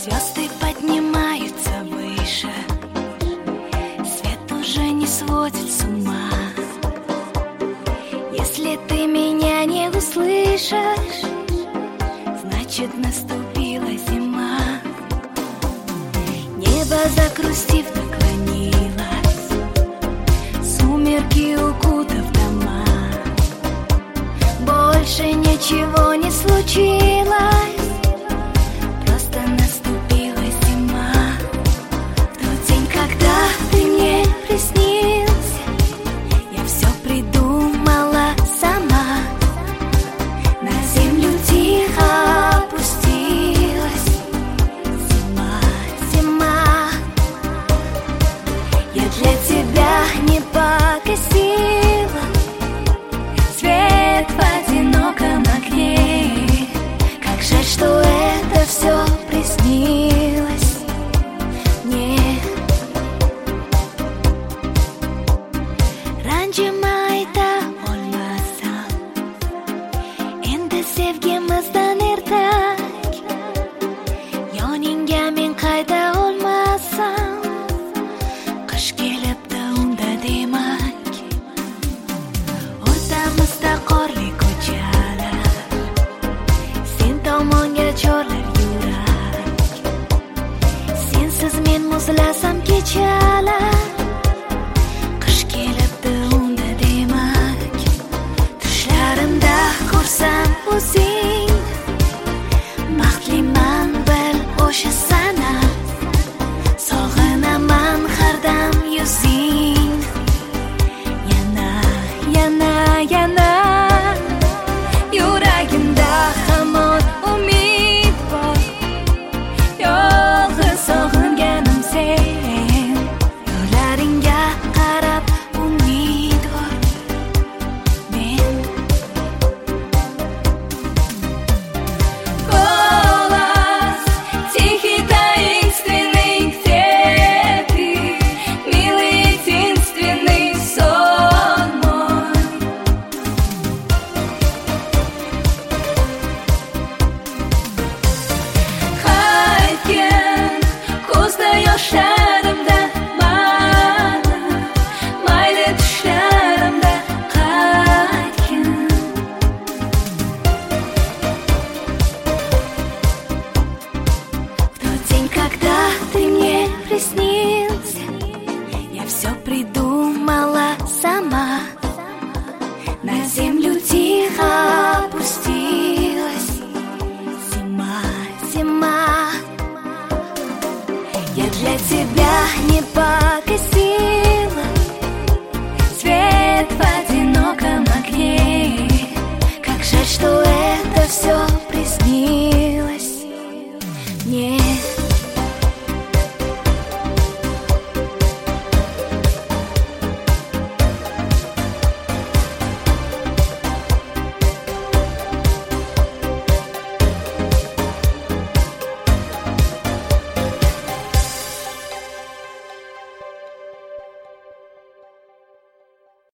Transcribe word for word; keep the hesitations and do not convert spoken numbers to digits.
Звезды поднимаются выше, свет уже не сводит с ума. Если ты меня не услышишь, значит наступила зима. Небо, загрустив, наклонилось, сумерки укутав дома. Больше ничего не случилось, просто наступила зима. В тот день, когда ты мне приснился, я все придумала сама. На землю тихо опустилась зима, зима. Я для тебя не погасила свет в одиноком окне. Как жаль, что это все приснилось мне. Раньше майда olmasam, endi sevgimizdan ertak. Yoningga men qayta olmasam, qish kelibdi unda demak. O'rtamizda qorli ko'chalar, sen tomonga chorlar yurak. Sensiz men muzlasam kechalar, qish kelibdi unda demak. Tushlarimda ko'rsam o'zing, baxtliman bil o'sha sana. Sog'inaman har dam yuzing, yana, yana, yana. Yuragimda hamon umid bor, yolg'iz sog'inganim sen. Yo'llaringga qarab umidvor men. Голос тихий, таинственный, где ты, милый, единственный сон мой. Qaytgin ko'zda yoshlarimda mana, mayli tushlarimda qaytgin. В тот день, когда ты мне приснился, я все придумала сама. На землю тихо